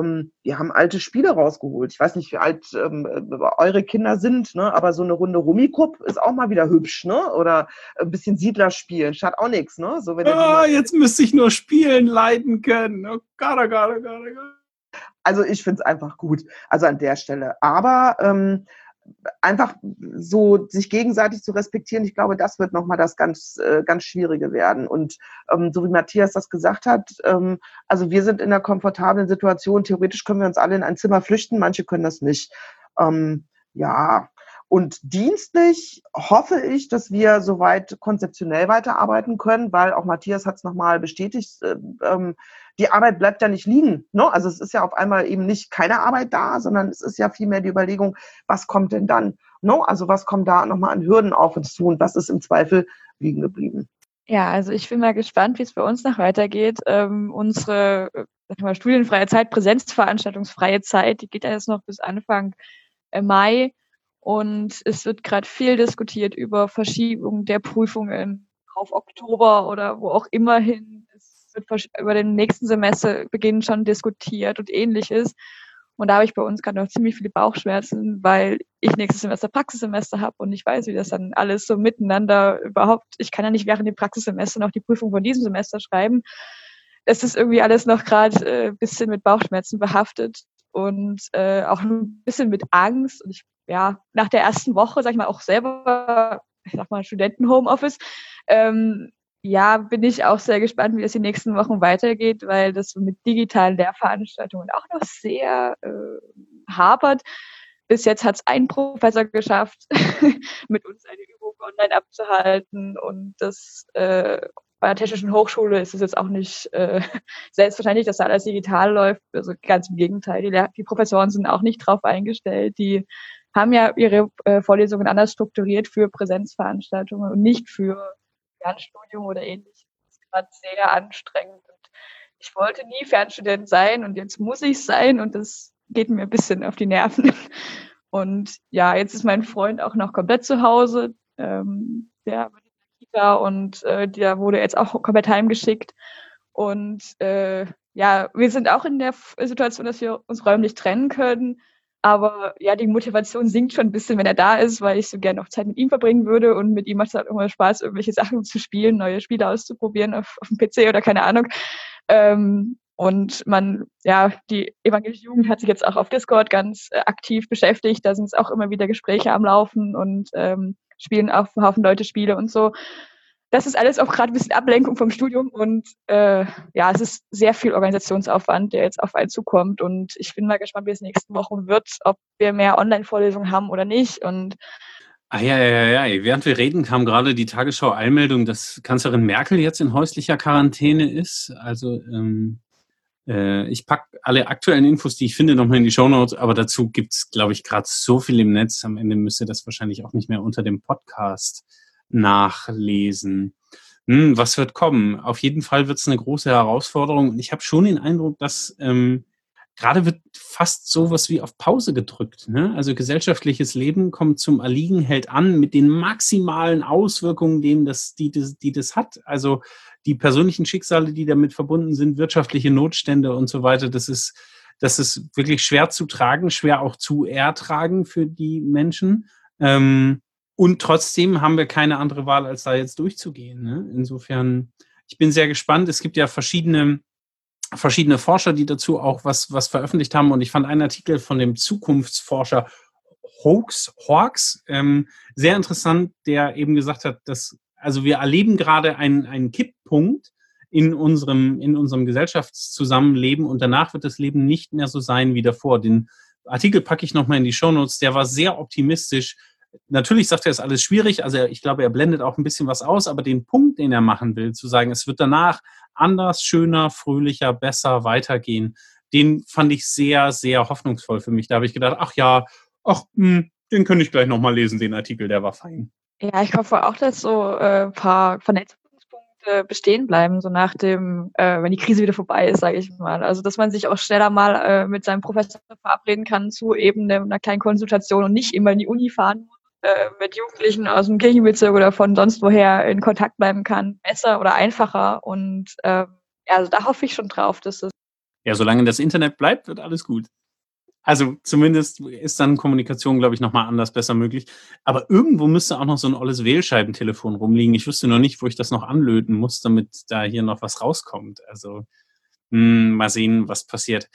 Wir haben alte Spiele rausgeholt. Ich weiß nicht, wie alt ähm, eure Kinder sind, ne? Aber so eine Runde Rummikub ist auch mal wieder hübsch, ne? Oder ein bisschen Siedler spielen, schadet auch nichts, ne? So, wenn ah, jetzt müsste ich nur spielen leiten können. Oh Gott, oh Gott, oh Gott, oh Gott. Also ich finde es einfach gut, also an der Stelle. Aber ähm, einfach so sich gegenseitig zu respektieren, ich glaube, das wird nochmal das ganz, äh, ganz Schwierige werden. Und ähm, so wie Matthias das gesagt hat, ähm, also wir sind in einer komfortablen Situation. Theoretisch können wir uns alle in ein Zimmer flüchten, manche können das nicht. Ähm, ja, und dienstlich hoffe ich, dass wir soweit konzeptionell weiterarbeiten können, weil auch Matthias hat es nochmal bestätigt, äh, ähm, die Arbeit bleibt ja nicht liegen. Ne? Also es ist ja auf einmal eben nicht keine Arbeit da, sondern es ist ja vielmehr die Überlegung, was kommt denn dann? Ne? Also was kommt da nochmal an Hürden auf uns zu und was ist im Zweifel liegen geblieben? Ja, also ich bin mal gespannt, wie es bei uns noch weitergeht. Ähm, unsere äh, sag ich mal, studienfreie Zeit, Präsenzveranstaltungsfreie Zeit, die geht ja jetzt noch bis Anfang äh, Mai. Und es wird gerade viel diskutiert über Verschiebung der Prüfungen auf Oktober oder wo auch immer hin. Es wird über den nächsten Semesterbeginn schon diskutiert und ähnliches. Und da habe ich bei uns gerade noch ziemlich viele Bauchschmerzen, weil ich nächstes Semester Praxissemester habe und ich weiß, wie das dann alles so miteinander überhaupt, ich kann ja nicht während dem Praxissemester noch die Prüfung von diesem Semester schreiben. Es ist irgendwie alles noch gerade ein äh, bisschen mit Bauchschmerzen behaftet und äh, auch ein bisschen mit Angst. Und ich, ja, nach der ersten Woche, sag ich mal, auch selber, ich sag mal, Studenten-Homeoffice, ähm, ja, bin ich auch sehr gespannt, wie das die nächsten Wochen weitergeht, weil das mit digitalen Lehrveranstaltungen auch noch sehr äh, hapert. Bis jetzt hat es ein Professor geschafft, mit uns eine Übung online abzuhalten. Und das äh, bei der Technischen Hochschule ist es jetzt auch nicht äh, selbstverständlich, dass da alles digital läuft. Also ganz im Gegenteil, die, Lehr- die Professoren sind auch nicht drauf eingestellt. Die haben ja ihre äh, Vorlesungen anders strukturiert für Präsenzveranstaltungen und nicht für Fernstudium oder ähnliches. Das ist gerade sehr anstrengend. Und ich wollte nie Fernstudent sein und jetzt muss ich sein und das geht mir ein bisschen auf die Nerven. Und ja, jetzt ist mein Freund auch noch komplett zu Hause. Ähm, der war in der Kita und äh, der wurde jetzt auch komplett heimgeschickt. Und äh, ja, wir sind auch in der Situation, dass wir uns räumlich trennen können. Aber ja, die Motivation sinkt schon ein bisschen, wenn er da ist, weil ich so gerne noch Zeit mit ihm verbringen würde und mit ihm macht es halt immer Spaß, irgendwelche Sachen zu spielen, neue Spiele auszuprobieren auf, auf dem P C oder keine Ahnung. Ähm, Und man, ja, die evangelische Jugend hat sich jetzt auch auf Discord ganz äh, aktiv beschäftigt. Da sind es auch immer wieder Gespräche am Laufen und ähm, spielen auch einen Haufen Leute Spiele und so. Das ist alles auch gerade ein bisschen Ablenkung vom Studium und äh, ja, es ist sehr viel Organisationsaufwand, der jetzt auf einen zukommt. Und ich bin mal gespannt, wie es nächsten Wochen wird, ob wir mehr Online-Vorlesungen haben oder nicht. Und Ah ja, ja, ja, ja. Während wir reden, kam gerade die Tagesschau-Eilmeldung, dass Kanzlerin Merkel jetzt in häuslicher Quarantäne ist. Also ähm, äh, ich packe alle aktuellen Infos, die ich finde, nochmal in die Shownotes, aber dazu gibt's, glaube ich, gerade so viel im Netz. Am Ende müsst ihr das wahrscheinlich auch nicht mehr unter dem Podcast nachlesen. Hm, was wird kommen? Auf jeden Fall wird es eine große Herausforderung. Und ich habe schon den Eindruck, dass ähm, gerade wird fast sowas wie auf Pause gedrückt. Ne? Also gesellschaftliches Leben kommt zum Erliegen, hält an mit den maximalen Auswirkungen, denen das, die, das, die das hat. Also die persönlichen Schicksale, die damit verbunden sind, wirtschaftliche Notstände und so weiter. Das ist, das ist wirklich schwer zu tragen, schwer auch zu ertragen für die Menschen. Ähm, und trotzdem haben wir keine andere Wahl, als da jetzt durchzugehen. Ne? Insofern, ich bin sehr gespannt. Es gibt ja verschiedene verschiedene Forscher, die dazu auch was, was veröffentlicht haben. Und ich fand einen Artikel von dem Zukunftsforscher Hoax, Hawks ähm, sehr interessant, der eben gesagt hat, dass, also wir erleben gerade einen, einen Kipppunkt in unserem, in unserem Gesellschaftszusammenleben und danach wird das Leben nicht mehr so sein wie davor. Den Artikel packe ich nochmal in die Shownotes, der war sehr optimistisch. Natürlich sagt er, es ist alles schwierig, also ich glaube, er blendet auch ein bisschen was aus, aber den Punkt, den er machen will, zu sagen, es wird danach anders, schöner, fröhlicher, besser weitergehen, den fand ich sehr, sehr hoffnungsvoll für mich. Da habe ich gedacht, ach ja, ach, mh, den könnte ich gleich nochmal lesen, den Artikel, der war fein. Ja, ich hoffe auch, dass so ein äh, paar Vernetzungspunkte bestehen bleiben, so nach dem, äh, wenn die Krise wieder vorbei ist, sage ich mal. Also, dass man sich auch schneller mal äh, mit seinem Professor verabreden kann zu eben einer kleinen Konsultation und nicht immer in die Uni fahren muss. Mit Jugendlichen aus dem Kirchenbezirk oder von sonst woher in Kontakt bleiben kann, besser oder einfacher. Und äh, also da hoffe ich schon drauf, dass es... Ja, solange das Internet bleibt, wird alles gut. Also zumindest ist dann Kommunikation, glaube ich, nochmal anders besser möglich. Aber irgendwo müsste auch noch so ein olles Wählscheibentelefon rumliegen. Ich wüsste noch nicht, wo ich das noch anlöten muss, damit da hier noch was rauskommt. Also mh, mal sehen, was passiert.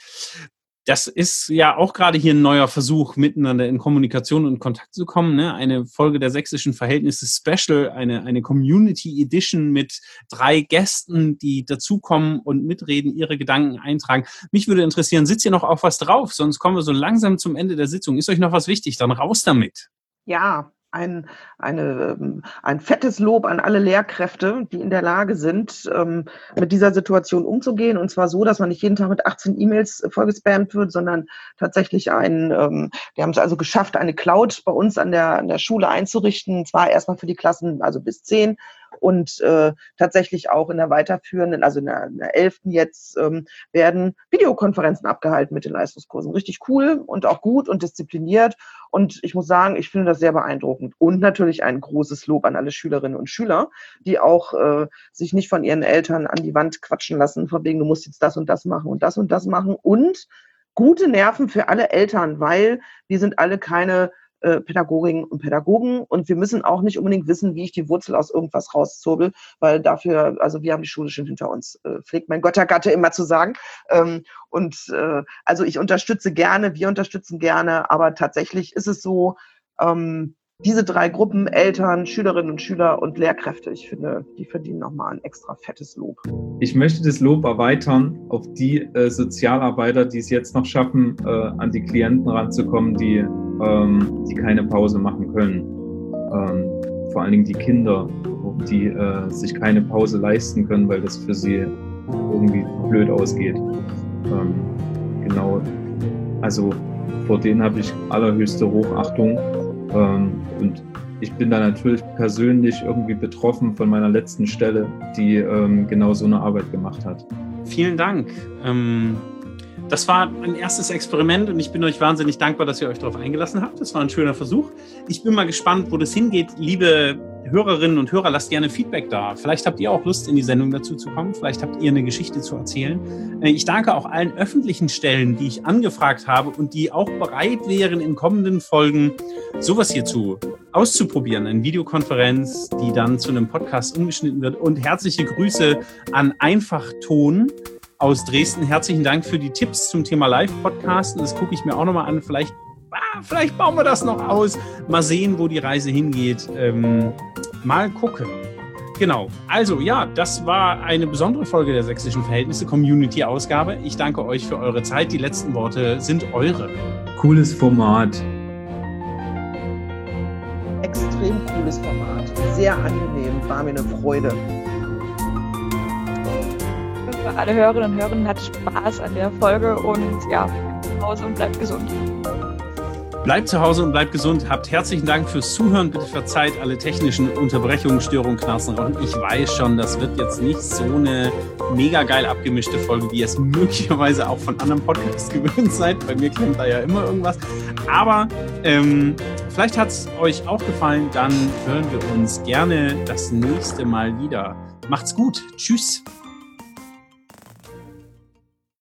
Das ist ja auch gerade hier ein neuer Versuch, miteinander in Kommunikation und Kontakt zu kommen. Ne? Eine Folge der sächsischen Verhältnisse Special, eine, eine Community Edition mit drei Gästen, die dazukommen und mitreden, ihre Gedanken eintragen. Mich würde interessieren, sitzt ihr noch auf was drauf? Sonst kommen wir so langsam zum Ende der Sitzung. Ist euch noch was wichtig? Dann raus damit. Ja, ein, eine, ein fettes Lob an alle Lehrkräfte, die in der Lage sind, ähm, mit dieser Situation umzugehen. Und zwar so, dass man nicht jeden Tag mit achtzehn E-Mails vollgespammt wird, sondern tatsächlich ein, ähm, wir haben es also geschafft, eine Cloud bei uns an der, an der Schule einzurichten. Zwar erstmal für die Klassen, also bis zehn. Und äh, tatsächlich auch in der weiterführenden, also in der, in der elften jetzt, ähm, werden Videokonferenzen abgehalten mit den Leistungskursen. Richtig cool und auch gut und diszipliniert. Und ich muss sagen, ich finde das sehr beeindruckend. Und natürlich ein großes Lob an alle Schülerinnen und Schüler, die auch äh, sich nicht von ihren Eltern an die Wand quatschen lassen, von wegen, du musst jetzt das und das machen und das und das machen. Und gute Nerven für alle Eltern, weil wir sind alle keine Pädagoginnen und Pädagogen und wir müssen auch nicht unbedingt wissen, wie ich die Wurzel aus irgendwas rauszurbel, weil dafür, also wir haben die Schule schon hinter uns, äh, pflegt mein Göttergatte immer zu sagen. Ähm, und äh, also ich unterstütze gerne, wir unterstützen gerne, aber tatsächlich ist es so, ähm, diese drei Gruppen, Eltern, Schülerinnen und Schüler und Lehrkräfte, ich finde, die verdienen nochmal ein extra fettes Lob. Ich möchte das Lob erweitern auf die äh, Sozialarbeiter, die es jetzt noch schaffen, äh, an die Klienten ranzukommen, die, ähm, die keine Pause machen können. Ähm, vor allen Dingen die Kinder, die äh, sich keine Pause leisten können, weil das für sie irgendwie blöd ausgeht. Ähm, genau, also vor denen habe ich allerhöchste Hochachtung. Ähm, und ich bin da natürlich persönlich irgendwie betroffen von meiner letzten Stelle, die ähm, genau so eine Arbeit gemacht hat. Vielen Dank. Ähm, das war ein erstes Experiment und ich bin euch wahnsinnig dankbar, dass ihr euch darauf eingelassen habt. Das war ein schöner Versuch. Ich bin mal gespannt, wo das hingeht. Liebe Hörerinnen und Hörer, lasst gerne Feedback da. Vielleicht habt ihr auch Lust, in die Sendung dazu zu kommen. Vielleicht habt ihr eine Geschichte zu erzählen. Ich danke auch allen öffentlichen Stellen, die ich angefragt habe und die auch bereit wären, in kommenden Folgen sowas hierzu auszuprobieren. Eine Videokonferenz, die dann zu einem Podcast umgeschnitten wird. Und herzliche Grüße an Einfachton aus Dresden. Herzlichen Dank für die Tipps zum Thema Live-Podcasten. Das gucke ich mir auch nochmal an. Vielleicht, ah, vielleicht bauen wir das noch aus. Mal sehen, wo die Reise hingeht. Ähm, mal gucken. Genau. Also ja, das war eine besondere Folge der Sächsischen Verhältnisse Community-Ausgabe. Ich danke euch für eure Zeit. Die letzten Worte sind eure. Cooles Format. Extrem cooles Format. Sehr angenehm. War mir eine Freude. Für alle Hörerinnen und Hörer hat Spaß an der Folge und ja, bleibt zu Hause und bleibt gesund. Bleibt zu Hause und bleibt gesund. Habt herzlichen Dank fürs Zuhören. Bitte verzeiht alle technischen Unterbrechungen, Störungen, Knarzen. Und ich weiß schon, das wird jetzt nicht so eine mega geil abgemischte Folge, wie ihr es möglicherweise auch von anderen Podcasts gewöhnt seid. Bei mir klemmt da ja immer irgendwas. Aber ähm, vielleicht hat es euch auch gefallen. Dann hören wir uns gerne das nächste Mal wieder. Macht's gut. Tschüss.